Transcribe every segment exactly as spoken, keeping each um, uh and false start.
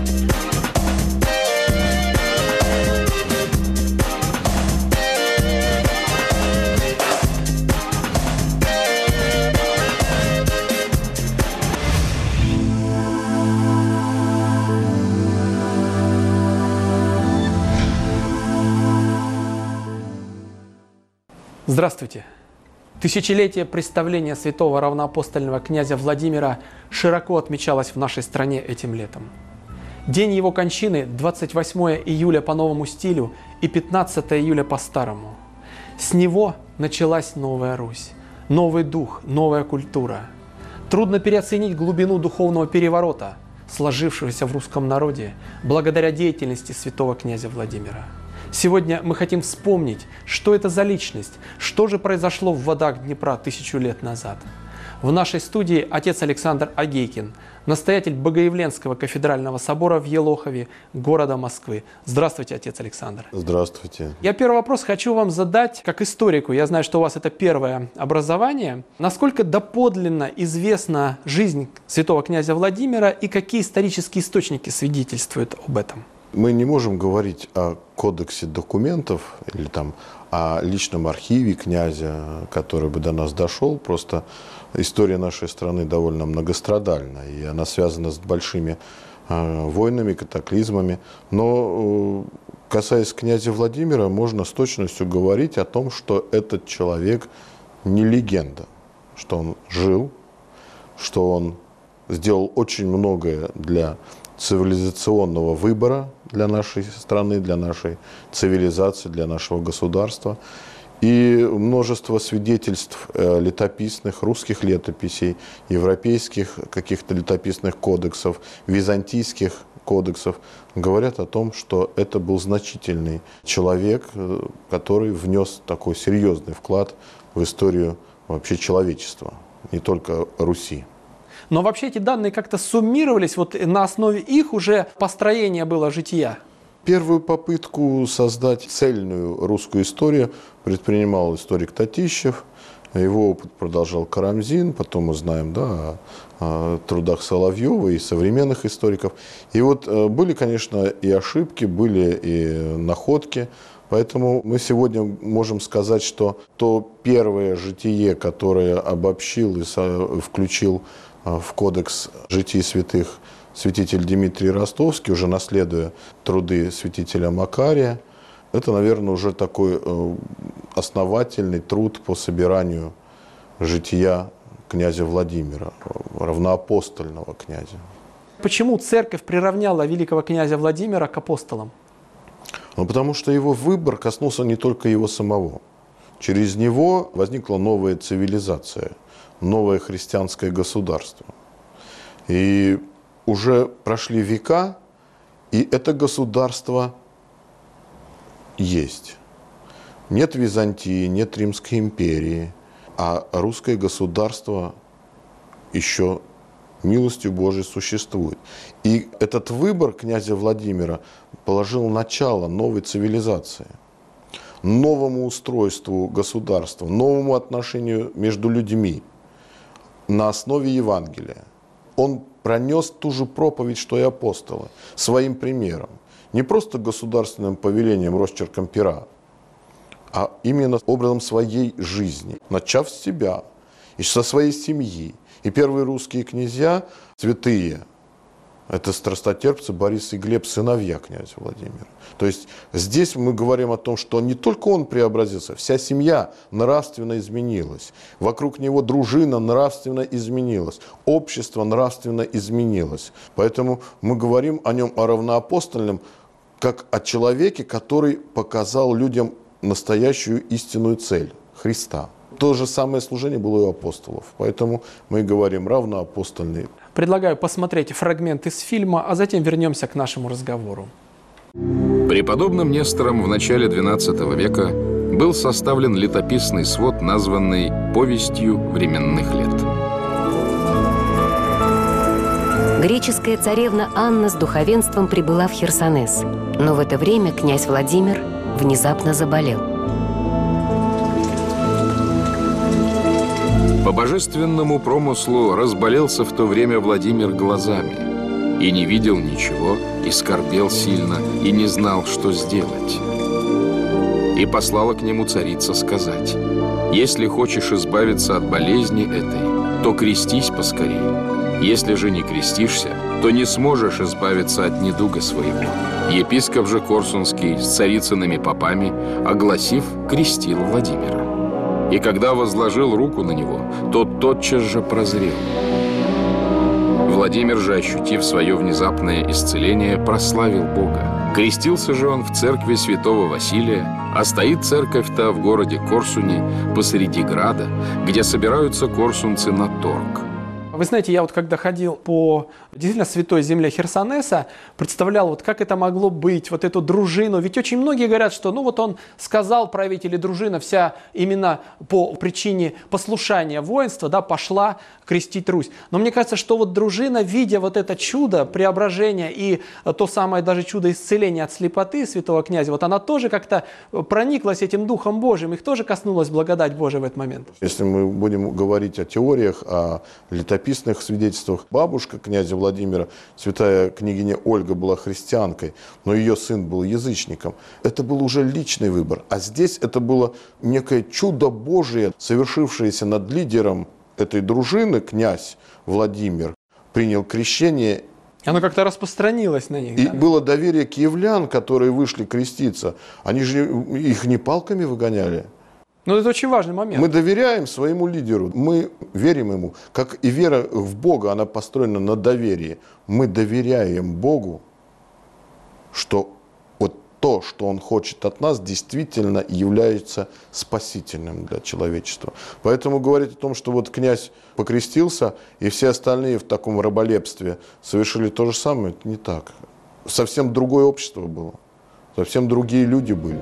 Здравствуйте! Тысячелетие представления святого равноапостольного князя Владимира широко отмечалось в нашей стране этим летом. День его кончины – двадцать восьмое июля по новому стилю и пятнадцатое июля по старому. С него началась новая Русь, новый дух, новая культура. Трудно переоценить глубину духовного переворота, сложившегося в русском народе благодаря деятельности святого князя Владимира. Сегодня мы хотим вспомнить, что это за личность, что же произошло в водах Днепра тысячу лет назад. В нашей студии отец Александр Агейкин, настоятель Богоявленского кафедрального собора в Елохове, города Москвы. Здравствуйте, отец Александр. Здравствуйте. Я первый вопрос хочу вам задать как историку. Я знаю, что у вас это первое образование. Насколько доподлинно известна жизнь святого князя Владимира и какие исторические источники свидетельствуют об этом? Мы не можем говорить о кодексе документов или там о личном архиве князя, который бы до нас дошел. Просто история нашей страны довольно многострадальна, и она связана с большими э, войнами, катаклизмами. Но э, касаясь князя Владимира, можно с точностью говорить о том, что этот человек не легенда, что он жил, что он сделал очень многое для цивилизационного выбора для нашей страны, для нашей цивилизации, для нашего государства. И множество свидетельств э, летописных, русских летописей, европейских каких-то летописных кодексов, византийских кодексов говорят о том, что это был значительный человек, э, который внес такой серьезный вклад в историю вообще человечества, не только Руси. Но вообще эти данные как-то суммировались, вот на основе их уже построение было жития. Первую попытку создать цельную русскую историю предпринимал историк Татищев. Его опыт продолжал Карамзин, потом мы знаем, да, о, о трудах Соловьева и современных историков. И вот были, конечно, и ошибки, были и находки. Поэтому мы сегодня можем сказать, что то первое житие, которое обобщил и включил в кодекс житий святых святитель Дмитрий Ростовский, уже наследуя труды святителя Макария, это, наверное, уже такой основательный труд по собиранию жития князя Владимира, равноапостольного князя. Почему церковь приравняла великого князя Владимира к апостолам? Ну, потому что его выбор коснулся не только его самого. Через него возникла новая цивилизация, новое христианское государство. И уже прошли века, и это государство есть. Нет Византии, нет Римской империи, а русское государство еще милостью Божией существует. И этот выбор князя Владимира положил начало новой цивилизации, новому устройству государства, новому отношению между людьми на основе Евангелия. Он пронес ту же проповедь, что и апостолы, своим примером. Не просто государственным повелением, росчерком пера, а именно образом своей жизни, начав с себя и со своей семьи. И первые русские князья, святые, это страстотерпцы Борис и Глеб, сыновья князя Владимира. То есть здесь мы говорим о том, что не только он преобразился, вся семья нравственно изменилась. Вокруг него дружина нравственно изменилась, общество нравственно изменилось. Поэтому мы говорим о нем, о равноапостольном, как о человеке, который показал людям настоящую истинную цель – Христа. То же самое служение было и у апостолов. Поэтому мы говорим равноапостольный. Предлагаю посмотреть фрагмент из фильма, а затем вернемся к нашему разговору. Преподобным Нестором в начале двенадцатого века был составлен летописный свод, названный «Повестью временных лет». Греческая царевна Анна с духовенством прибыла в Херсонес. Но в это время князь Владимир внезапно заболел. По божественному промыслу разболелся в то время Владимир глазами. и не видел ничего, и скорбел сильно, и не знал, что сделать. И послала к нему царица сказать: «Если хочешь избавиться от болезни этой, то крестись поскорей. Если же не крестишься, то не сможешь избавиться от недуга своего». Епископ же Корсунский с царицыными попами, огласив, крестил Владимира. И когда возложил руку на него, тот тотчас же прозрел. Владимир же, ощутив свое внезапное исцеление, прославил Бога. Крестился же он в церкви святого Василия, а стоит церковь-то в городе Корсуне посреди града, где собираются корсунцы на торг. Вы знаете, я вот когда ходил по действительно святой земле Херсонеса, представлял, вот как это могло быть, вот эту дружину. Ведь очень многие говорят, что ну вот он сказал, правитель и дружина вся именно по причине послушания воинства, да, пошла крестить Русь. Но мне кажется, что вот дружина, видя вот это чудо преображения и то самое даже чудо исцеления от слепоты святого князя, вот она тоже как-то прониклась этим Духом Божьим, их тоже коснулась благодать Божия в этот момент. Если мы будем говорить о теориях, о летописных свидетельствах, бабушка князя Владимира, святая княгиня Ольга, была христианкой, но ее сын был язычником. Это был уже личный выбор. А здесь это было некое чудо Божие, совершившееся над лидером этой дружины, князь Владимир, принял крещение. Оно как-то распространилось на них. И да? было доверие киевлян, которые вышли креститься. Они же их не палками выгоняли. Ну, это очень важный момент. Мы доверяем своему лидеру, мы верим ему. Как и вера в Бога, она построена на доверии. Мы доверяем Богу, что вот то, что Он хочет от нас, действительно является спасительным для человечества. Поэтому говорить о том, что вот князь покрестился, и все остальные в таком раболепстве совершили то же самое, это не так. Совсем другое общество было, совсем другие люди были.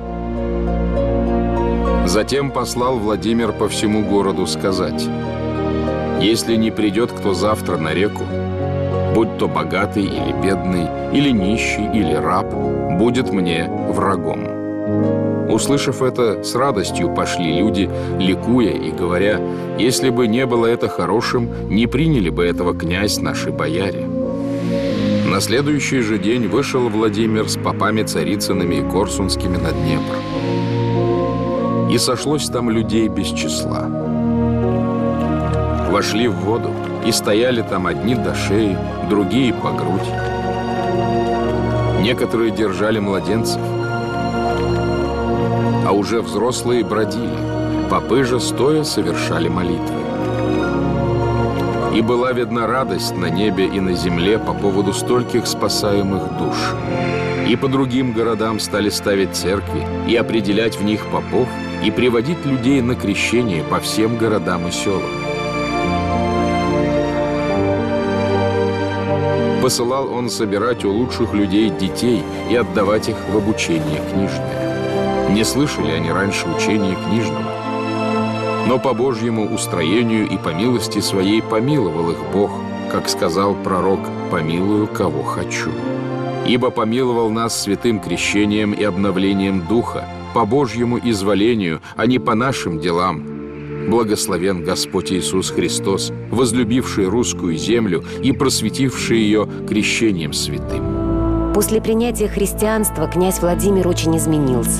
Затем послал Владимир по всему городу сказать: «Если не придет кто завтра на реку, будь то богатый или бедный, или нищий, или раб, будет мне врагом». Услышав это, с радостью пошли люди, ликуя и говоря: «Если бы не было это хорошим, не приняли бы этого князь наши бояре». На следующий же день вышел Владимир с попами Царицынами и Корсунскими на Днепр. И сошлось там людей без числа. Вошли в воду, и стояли там одни до шеи, другие по грудь. Некоторые держали младенцев, а уже взрослые бродили, попы же стоя совершали молитвы. И была видна радость на небе и на земле по поводу стольких спасаемых душ. И по другим городам стали ставить церкви и определять в них попов, и приводить людей на крещение по всем городам и селам. Посылал он собирать у лучших людей детей и отдавать их в обучение книжное. Не слышали они раньше учения книжного. Но по Божьему устроению и по милости своей помиловал их Бог, как сказал пророк: «Помилую, кого хочу». Ибо помиловал нас святым крещением и обновлением Духа, по Божьему изволению, а не по нашим делам. Благословен Господь Иисус Христос, возлюбивший русскую землю и просветивший ее крещением святым. После принятия христианства князь Владимир очень изменился.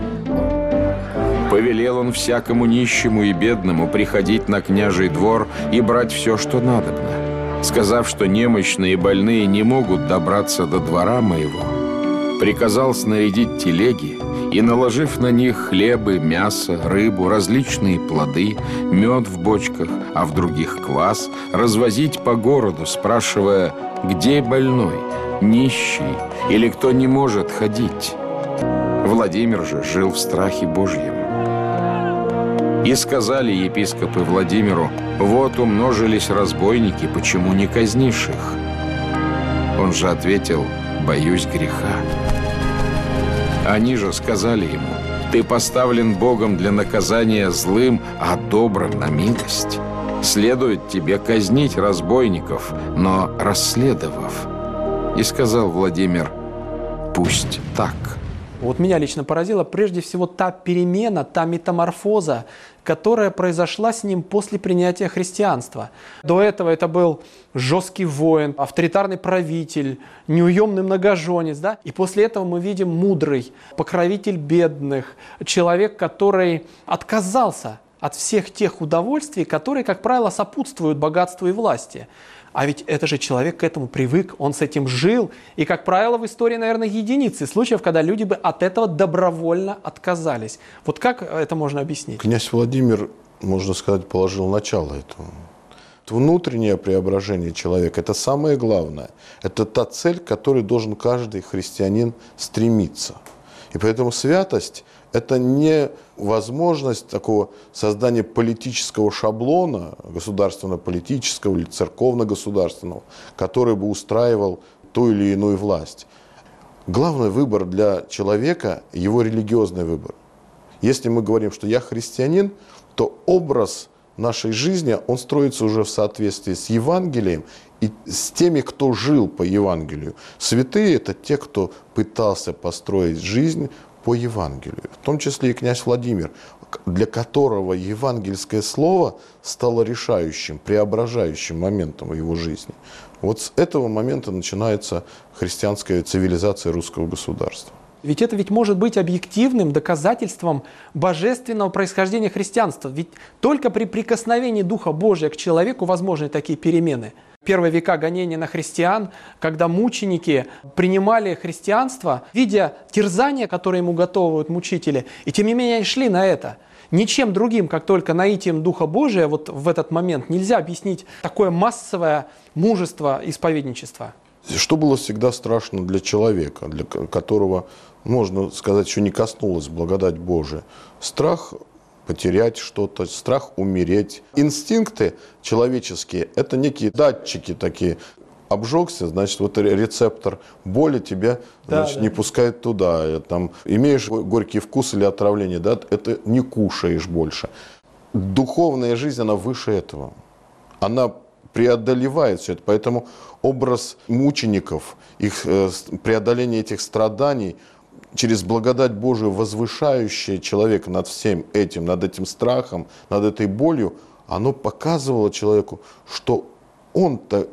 Повелел он всякому нищему и бедному приходить на княжий двор и брать все, что надобно, сказав, что немощные и больные не могут добраться до двора моего. Приказал снарядить телеги, и, наложив на них хлебы, мясо, рыбу, различные плоды, мед в бочках, а в других квас, развозить по городу, спрашивая: где больной, нищий или кто не может ходить? Владимир же жил в страхе Божьем. И сказали епископы Владимиру: вот умножились разбойники, почему не казнишь их? Он же ответил: боюсь греха. Они же сказали ему: ты поставлен Богом для наказания злым, а добрым на милость. Следует тебе казнить разбойников, но расследовав. И сказал Владимир: пусть так. Вот меня лично поразила прежде всего та перемена, та метаморфоза, которая произошла с ним после принятия христианства. До этого это был жесткий воин, авторитарный правитель, неуемный многоженец. Да? И после этого мы видим мудрый, покровитель бедных, человек, который отказался от всех тех удовольствий, которые, как правило, сопутствуют богатству и власти. А ведь это же человек к этому привык, он с этим жил. И, как правило, в истории, наверное, единицы случаев, когда люди бы от этого добровольно отказались. Вот как это можно объяснить? Князь Владимир, можно сказать, положил начало этому. Внутреннее преображение человека – это самое главное. Это та цель, к которой должен каждый христианин стремиться. И поэтому святость – это не возможность такого создания политического шаблона, государственно-политического или церковно-государственного, который бы устраивал ту или иную власть. Главный выбор для человека – его религиозный выбор. Если мы говорим, что я христианин, то образ нашей жизни, он строится уже в соответствии с Евангелием и с теми, кто жил по Евангелию. Святые – это те, кто пытался построить жизнь по Евангелию, в том числе и князь Владимир, для которого евангельское слово стало решающим, преображающим моментом в его жизни. Вот с этого момента начинается христианская цивилизация русского государства. Ведь это ведь может быть объективным доказательством божественного происхождения христианства. Ведь только при прикосновении Духа Божия к человеку возможны такие перемены. Первые века гонения на христиан, когда мученики принимали христианство, видя терзания, которые ему готовят мучители, и тем не менее они шли на это. Ничем другим, как только наитием Духа Божия, вот в этот момент нельзя объяснить такое массовое мужество исповедничества. Что было всегда страшно для человека, для которого, можно сказать, еще не коснулась благодать Божия? Страх потерять что-то, страх умереть. Инстинкты человеческие – это некие датчики такие. Обжегся, значит, вот рецептор боли тебя, да, значит, да. не пускает туда. Там, имеешь горький вкус или отравление, да, это не кушаешь больше. Духовная жизнь, она выше этого. Она преодолевает все это. Поэтому образ мучеников, их преодоление этих страданий – через благодать Божию, возвышающее человека над всем этим, над этим страхом, над этой болью, оно показывало человеку, что он-то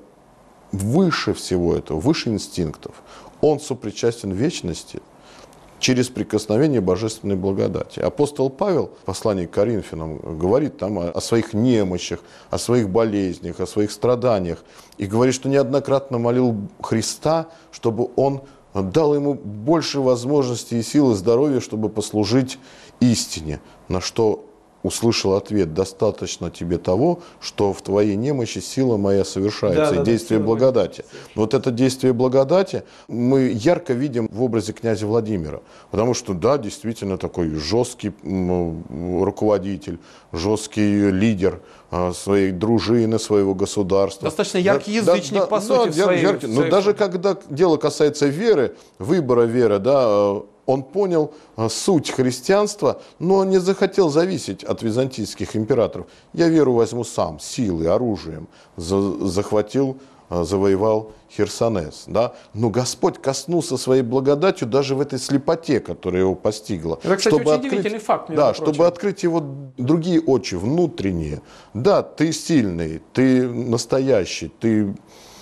выше всего этого, выше инстинктов. Он сопричастен вечности через прикосновение божественной благодати. Апостол Павел в послании к Коринфянам говорит там о, о своих немощах, о своих болезнях, о своих страданиях. И говорит, что неоднократно молил Христа, чтобы он дал ему больше возможностей и сил и здоровья, чтобы послужить истине. На что услышал ответ: достаточно тебе того, что в твоей немощи сила моя совершается, да, и да, действие да, благодати. Вот это действие благодати мы ярко видим в образе князя Владимира. Потому что, да, действительно такой жесткий руководитель, жесткий лидер своей дружины, своего государства. Достаточно яркий язычник, да, по да, сути, да, в своей, яркий. в своей... Но даже когда дело касается веры, выбора веры, да, он понял суть христианства, но не захотел зависеть от византийских императоров. Я веру возьму сам, силой, оружием. Захватил, завоевал Херсонес. Да? Но Господь коснулся своей благодатью даже в этой слепоте, которая его постигла. Это, кстати, чтобы очень открыть, удивительный факт. Да, прочим. Чтобы открыть его другие очи, внутренние. Да, ты сильный, ты настоящий, ты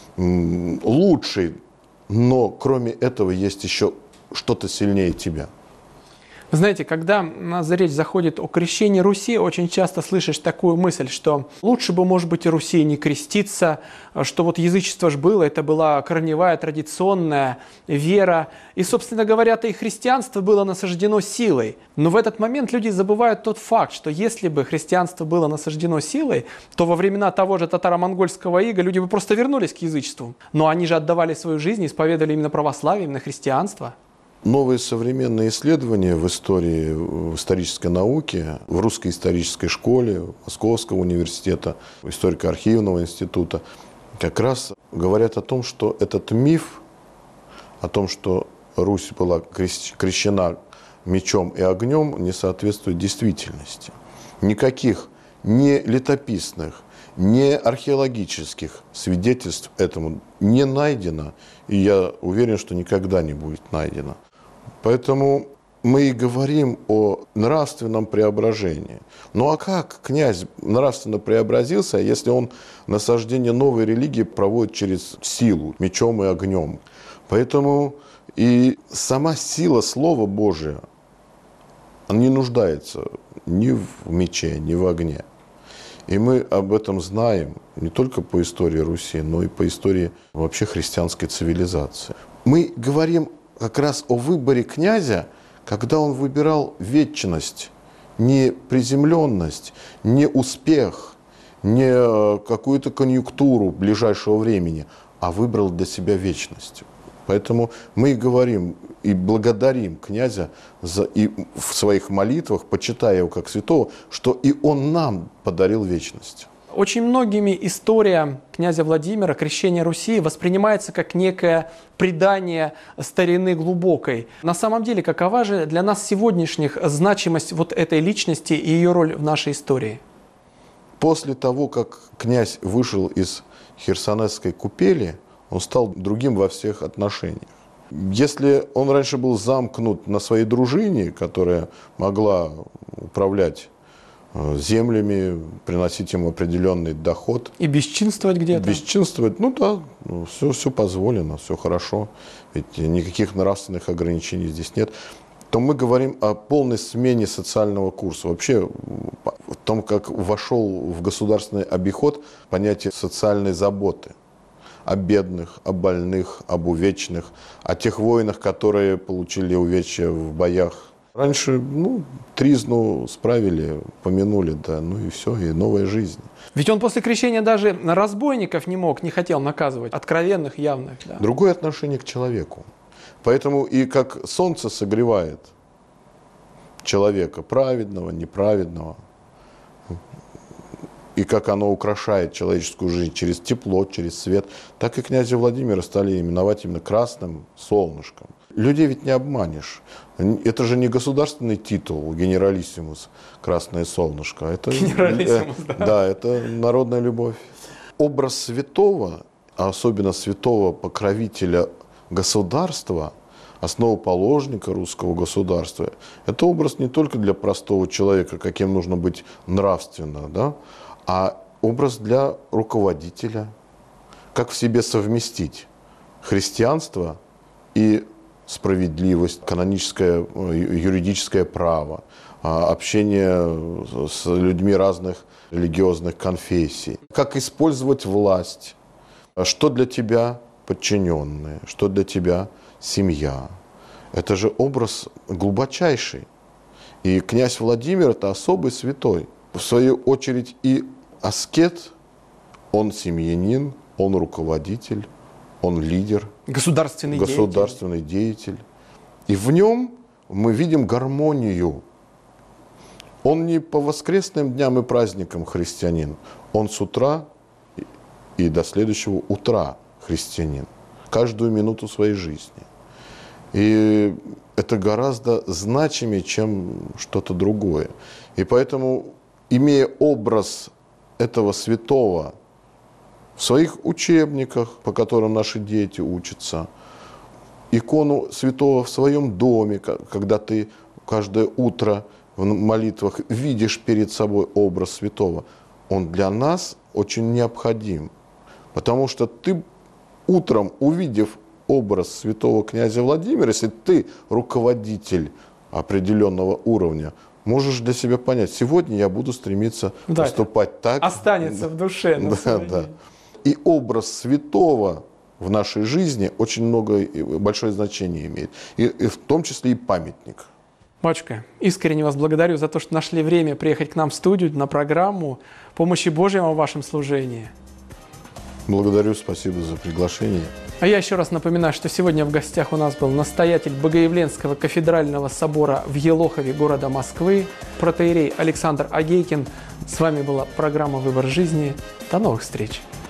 м, лучший, но кроме этого есть еще что-то сильнее тебя. Вы знаете, когда у нас речь заходит о крещении Руси, очень часто слышишь такую мысль, что лучше бы, может быть, и Руси не креститься, что вот язычество же было, это была корневая традиционная вера. И, собственно говоря-то, и христианство было насаждено силой. Но в этот момент люди забывают тот факт, что если бы христианство было насаждено силой, то во времена того же татаро-монгольского ига люди бы просто вернулись к язычеству. Но они же отдавали свою жизнь, исповедовали именно православие, именно христианство. Новые современные исследования в истории, в исторической науке, в русской исторической школе, Московского университета, историко-архивного института как раз говорят о том, что этот миф, о том, что Русь была крещена мечом и огнем, не соответствует действительности. Никаких ни летописных, ни археологических свидетельств этому не найдено, и я уверен, что никогда не будет найдено. Поэтому мы и говорим о нравственном преображении. Ну а как князь нравственно преобразился, если он насаждение новой религии проводит через силу, мечом и огнем? Поэтому и сама сила Слова Божия, она не нуждается ни в мече, ни в огне. И мы об этом знаем не только по истории Руси, но и по истории вообще христианской цивилизации. Мы говорим как раз о выборе князя, когда он выбирал вечность, не приземленность, не успех, не какую-то конъюнктуру ближайшего времени, а выбрал для себя вечность. Поэтому мы и говорим, и благодарим князя за, и в своих молитвах, почитая его как святого, что и он нам подарил вечность. Очень многими история князя Владимира, крещения Руси, воспринимается как некое предание старины глубокой. На самом деле, какова же для нас сегодняшних значимость вот этой личности и ее роль в нашей истории? После того, как князь вышел из Херсонесской купели, он стал другим во всех отношениях. Если он раньше был замкнут на своей дружине, которая могла управлять землями, приносить ему определенный доход. И бесчинствовать где-то. Бесчинствовать, ну да, ну, все, все позволено, все хорошо, ведь никаких нравственных ограничений здесь нет. То мы говорим о полной смене социального курса. Вообще, о том, как вошел в государственный обиход понятие социальной заботы. О бедных, о больных, об увечных, о тех воинах, которые получили увечья в боях. Раньше, ну, тризну справили, помянули, да, ну и все, и новая жизнь. Ведь он после крещения даже разбойников не мог, не хотел наказывать, откровенных, явных. Да. Другое отношение к человеку. Поэтому и как солнце согревает человека, праведного, неправедного, и как оно украшает человеческую жизнь через тепло, через свет, так и князя Владимира стали именовать именно красным солнышком. Людей ведь не обманешь. Это же не государственный титул, генералиссимус, красное солнышко. Это, генералиссимус, э, да. Да, это народная любовь. Образ святого, а особенно святого покровителя государства, основоположника русского государства, это образ не только для простого человека, каким нужно быть нравственно, да, а образ для руководителя. Как в себе совместить христианство и справедливость, каноническое юридическое право, общение с людьми разных религиозных конфессий. Как использовать власть, что для тебя подчиненные, что для тебя семья. Это же образ глубочайший. И князь Владимир – это особый святой. В свою очередь и аскет, он семьянин, он руководитель, он лидер, государственный, государственный деятель. деятель. И в нем мы видим гармонию. Он не по воскресным дням и праздникам христианин, он с утра и до следующего утра христианин. Каждую минуту своей жизни. И это гораздо значимее, чем что-то другое. И поэтому, имея образ этого святого в своих учебниках, по которым наши дети учатся, икону святого в своем доме, когда ты каждое утро в молитвах видишь перед собой образ святого, он для нас очень необходим. Потому что ты утром, увидев образ святого князя Владимира, если ты руководитель определенного уровня, можешь для себя понять, сегодня я буду стремиться да, поступать так. Останется в душе. Да, да. И образ святого в нашей жизни очень много, большое значение имеет. И, и в том числе и памятник. Батюшка, искренне вас благодарю за то, что нашли время приехать к нам в студию на программу. Помощи Божьей вам в вашем служении. Благодарю, спасибо за приглашение. А я еще раз напоминаю, что сегодня в гостях у нас был настоятель Богоявленского кафедрального собора в Елохове города Москвы, протоиерей Александр Агейкин. С вами была программа «Выбор жизни». До новых встреч!